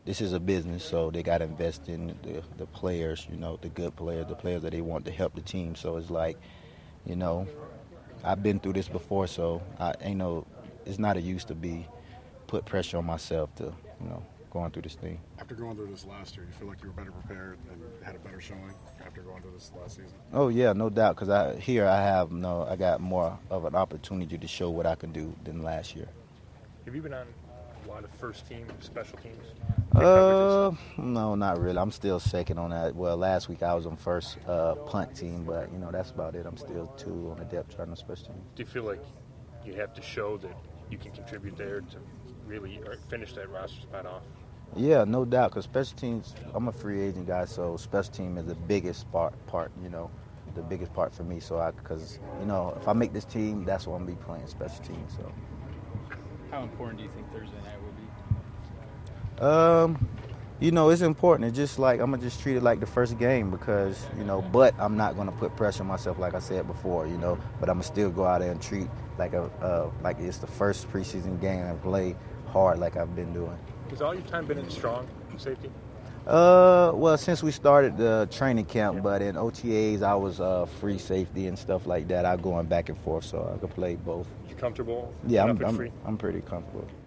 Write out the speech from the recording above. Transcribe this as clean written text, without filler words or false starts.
this is a business, so they got to invest in the players, the good players, the players that they want to help the team. So it's like, you know, I've been through this before, so I ain't no, it's not a use to be put pressure on myself to, going through this thing. After going through this last year, you feel like you were better prepared and had a better showing after going through this last season? Oh yeah, no doubt, because I got more of an opportunity to show what I can do than last year. Have you been on a lot of first team, special teams? No, not really. I'm still second on that. Well, last week I was on first punt team, but that's about it. I'm still 2 on the depth chart on special teams. Do you feel like you have to show that you can contribute there to really finish that roster spot off? Yeah, no doubt, because special teams, I'm a free agent guy, so special team is the biggest part, the biggest part for me. So because if I make this team, that's what I'm going to be playing, special teams. So. How important do you think Thursday night will be? It's important. It's just like I'm going to just treat it like the first game because, but I'm not going to put pressure on myself like I said before, but I'm going to still go out there and treat like it's the first preseason game and play hard like I've been doing. Has all your time been in strong safety? Well, since we started the training camp, but in OTAs I was free safety and stuff like that. I'm going back and forth, so I could play both. You comfortable? Yeah, I'm pretty comfortable.